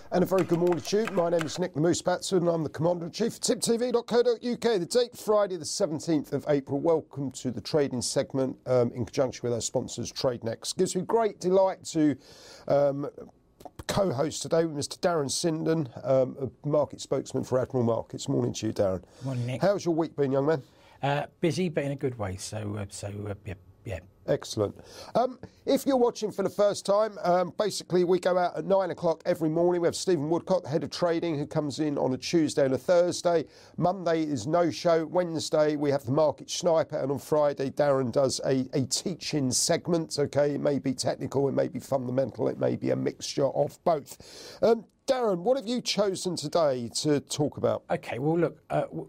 And a very good morning to you. My name is Nick the Moose Batson. I'm the Commander-in-Chief of tiptv.co.uk. The date, Friday the 17th of April. Welcome to the trading segment in conjunction with our sponsors, TradeNext. Gives me great delight to co-host today with Mr. Darren Sinden, a market spokesman for Admiral Markets. Morning to you, Darren. Morning, Nick. How's your week been, young man? Busy, but in a good way. Yeah. Excellent. If you're watching for the first time, basically we go out at 9 o'clock every morning. We have Stephen Woodcock, head of trading, who comes in on a Tuesday and a Thursday. Monday is no show. Wednesday we have the Market Sniper, and on Friday Darren does a teaching segment. Okay, it may be technical, it may be fundamental, it may be a mixture of both. Darren, what have you chosen today to talk about? Okay, well look,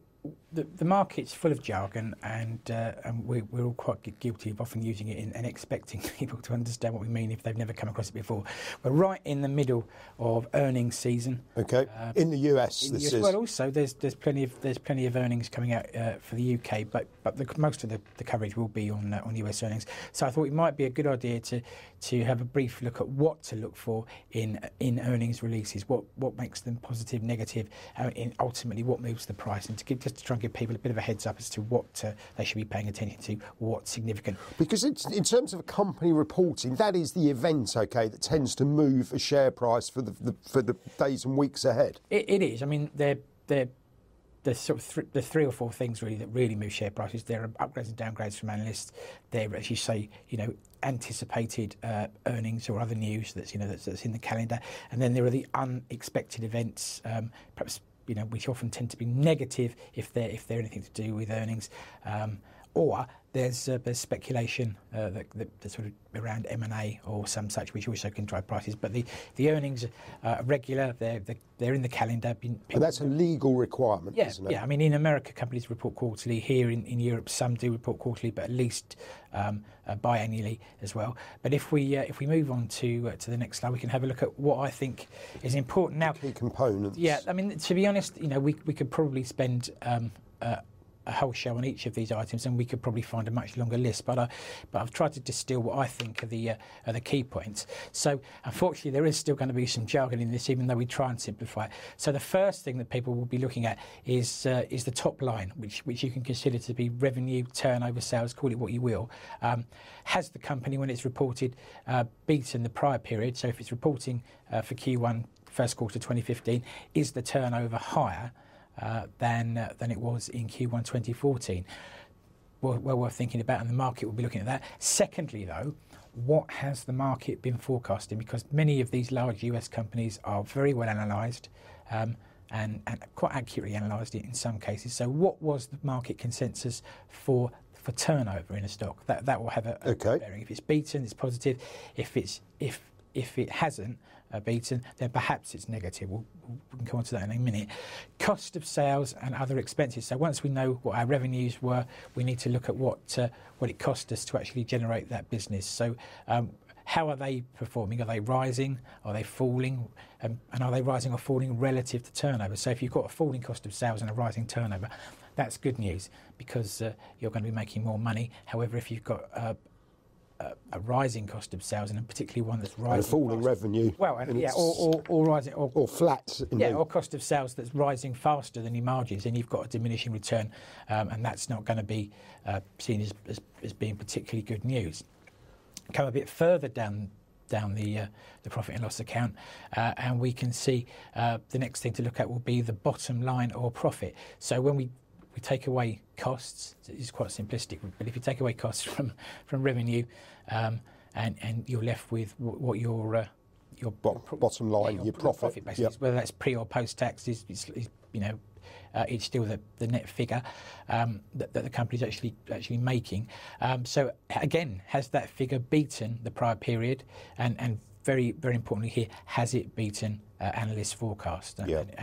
the market's full of jargon, and we're all quite guilty of often using it and expecting people to understand what we mean if they've never come across it before. We're right in the middle of earnings season. Okay, in the US, Well, also there's plenty of earnings coming out for the UK, but most of the coverage will be on US earnings. So I thought it might be a good idea to have a brief look at what to look for in earnings releases, what makes them positive, negative, and ultimately what moves the price, and to try and give people a bit of a heads up as to what they should be paying attention to, what's significant. Because in terms of a company reporting, that is the event, okay, that tends to move a share price for the days and weeks ahead. It is. I mean, there's sort of the three or four things really that really move share prices. There are upgrades and downgrades from analysts. There, as you say, anticipated earnings or other news that's in the calendar, and then there are the unexpected events, perhaps which often tend to be negative if they're anything to do with earnings, or there's speculation that's sort of around M&A or some such, which also can drive prices. But the earnings are regular; they're in the calendar. And that's a legal requirement, isn't it? Yeah. I mean, in America, companies report quarterly. Here in Europe, some do report quarterly, but at least biannually as well. But if we move on to the next slide, we can have a look at what I think is important now. Key components. Yeah. I mean, to be honest, we could probably spend a whole show on each of these items, and we could probably find a much longer list. But I've tried to distill what I think are the key points. So unfortunately, there is still going to be some jargon in this, even though we try and simplify it. So the first thing that people will be looking at is the top line, which you can consider to be revenue, turnover, sales, call it what you will. Has the company, when it's reported, beaten the prior period? So if it's reporting for Q1 first quarter 2015, is the turnover higher than it was in Q1 2014? Well worth thinking about, and the market will be looking at that. Secondly, though, what has the market been forecasting? Because many of these large US companies are very well analysed and quite accurately analysed in some cases. So what was the market consensus for turnover in a stock? That will have a bearing. If it's beaten, it's positive. If it hasn't beaten, then perhaps it's negative. We can come on to that in a minute. Cost of sales and other expenses. So once we know what our revenues were, we need to look at what it cost us to actually generate that business. So how are they performing? Are they rising? Are they falling? And are they rising or falling relative to turnover? So if you've got a falling cost of sales and a rising turnover, that's good news, because you're going to be making more money. However, if you've got a rising cost of sales, and particularly one that's rising, and a falling revenue, or rising, or flat, or cost of sales that's rising faster than your margins, then you've got a diminishing return, and that's not going to be seen as being particularly good news. Come a bit further down the profit and loss account, and we can see the next thing to look at will be the bottom line or profit. So when we take away costs, it's quite simplistic, but if you take away costs from revenue, and you're left with what your bottom line, your profit basically, whether that's pre or post tax, it's still the net figure that the company's actually making. So again, has that figure beaten the prior period? And very, very importantly here, has it beaten analyst forecast?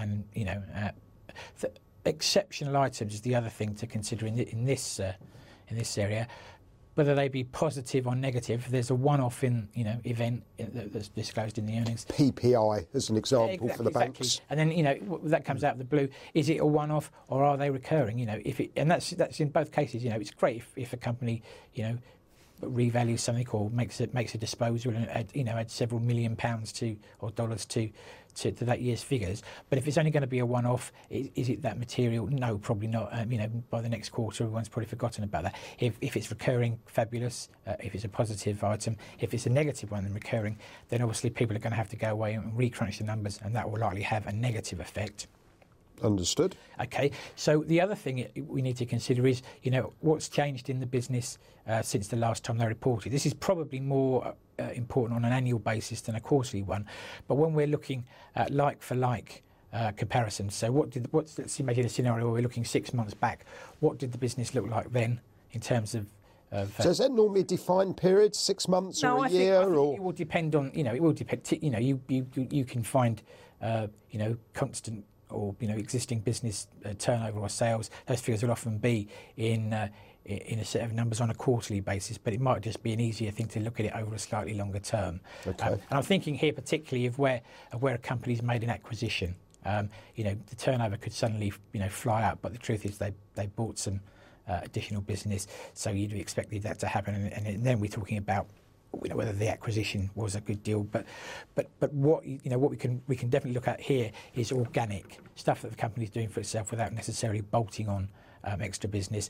Exceptional items is the other thing to consider in this area. Whether they be positive or negative, there's a one-off event that's disclosed in the earnings. PPI as an example for the banks, and then that comes out of the blue. Is it a one-off or are they recurring? And that's in both cases. It's great if a company revalues something or makes a disposal and add several £1 million or dollars to that year's figures. But if it's only going to be a one-off, is it that material? No, probably not. By the next quarter, everyone's probably forgotten about that. If it's recurring, fabulous. If it's a positive item, if it's a negative one and recurring, then obviously people are going to have to go away and recrunch the numbers, and that will likely have a negative effect. Understood. Okay, so the other thing we need to consider is, what's changed in the business since the last time they reported. This is probably more important on an annual basis than a quarterly one, but when we're looking at like-for-like comparisons, so let's imagine a scenario where we're looking 6 months back. What did the business look like then in terms of so is that normally a defined period, 6 months or a year? I think it will depend on, it will depend, you can find, constant or existing business turnover or sales. Those figures will often be in a set of numbers on a quarterly basis, but it might just be an easier thing to look at it over a slightly longer term. Okay. And I'm thinking here particularly of where a company's made an acquisition. The turnover could suddenly fly up, but the truth is they bought some additional business, so you'd have expected that to happen, and then we're talking about whether the acquisition was a good deal, but what we can definitely look at here is organic stuff that the company's doing for itself without necessarily bolting on extra business.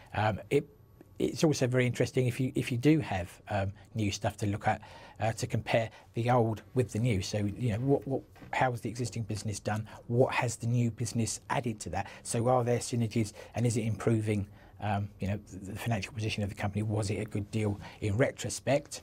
It's also very interesting if you do have new stuff to look at to compare the old with the new. So how has the existing business done? What has the new business added to that? So are there synergies, and is it improving the financial position of the company? Was it a good deal in retrospect?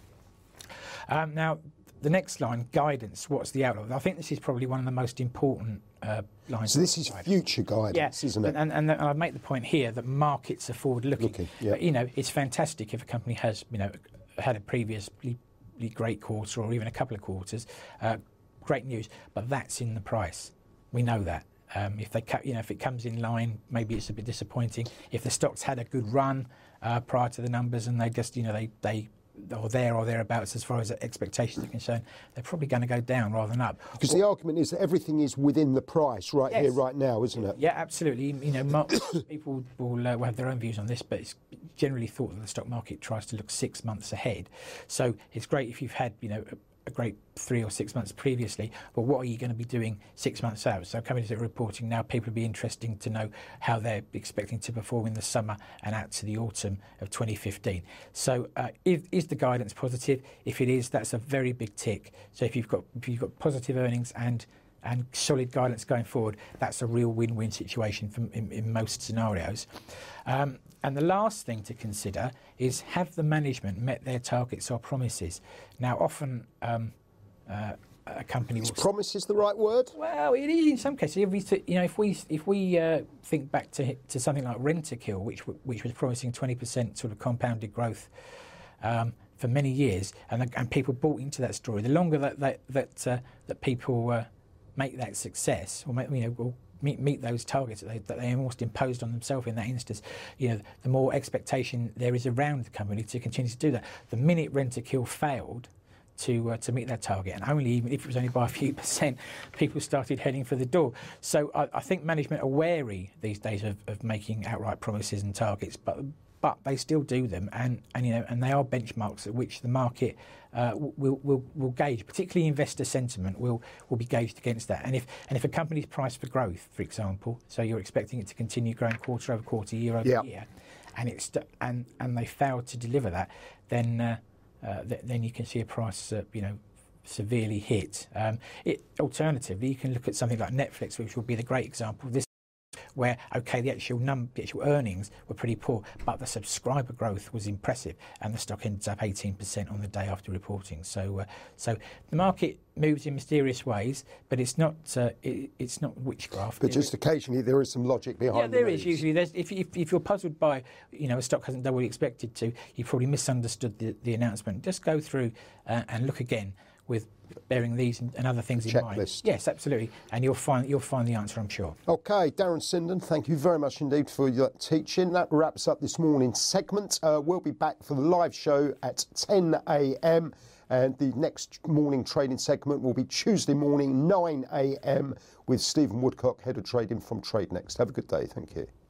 Now, the next line, guidance, what's the outlook? I think this is probably one of the most important lines. So this is future guidance, isn't it? And I make the point here that markets are forward-looking. Yeah. But, it's fantastic if a company has, had a previously great quarter or even a couple of quarters, great news, but that's in the price. We know that. If it comes in line, maybe it's a bit disappointing. If the stock's had a good run prior to the numbers and they just, they or there or thereabouts as far as expectations are concerned, they're probably going to go down rather than up. Because the argument is that everything is within the price Yes. here, right now, isn't it? Yeah, absolutely. People will have their own views on this, but it's generally thought that the stock market tries to look 6 months ahead. So it's great if you've had, a great 3 or 6 months previously, but what are you going to be doing 6 months out? So companies that are reporting now, people will be interesting to know how they're expecting to perform in the summer and out to the autumn of 2015. So is the guidance positive? If it is, that's a very big tick. So if you've got positive earnings and solid guidance going forward, that's a real win-win situation in most scenarios. And the last thing to consider is, have the management met their targets or promises? Now, often a company Is promise the right word? Well, it is in some cases. If we think back to something like Rentokil, which was promising 20% sort of compounded growth for many years, and people bought into that story. The longer that people make that success, or meet those targets that they almost imposed on themselves in that instance, the more expectation there is around the company to continue to do that. The minute Rentokil failed to meet that target, and only even if it was only by a few percent, people started heading for the door. So I think management are wary these days of making outright promises and targets, but they still do them, and they are benchmarks at which the market will gauge, particularly investor sentiment will be gauged against that. And if a company's priced for growth, for example, so you're expecting it to continue growing quarter over quarter, year over year, and they fail to deliver that, then you can see a price severely hit. Alternatively, you can look at something like Netflix, which will be the great example of this, where the actual earnings were pretty poor, but the subscriber growth was impressive, and the stock ends up 18% on the day after reporting. So the market moves in mysterious ways, but it's not witchcraft. But just occasionally there is some logic behind. Yeah, there is usually. If you're puzzled by a stock hasn't done what you expected to, you probably misunderstood the announcement. Just go through and look again with bearing these and other things in mind. Checklist. Yes, absolutely, and you'll find the answer, I'm sure. Okay, Darren Sinden, thank you very much indeed for your teaching. That wraps up this morning's segment. We'll be back for the live show at 10 a.m. and the next morning trading segment will be Tuesday morning 9 a.m. with Stephen Woodcock, Head of Trading from TradeNext. Have a good day. Thank you.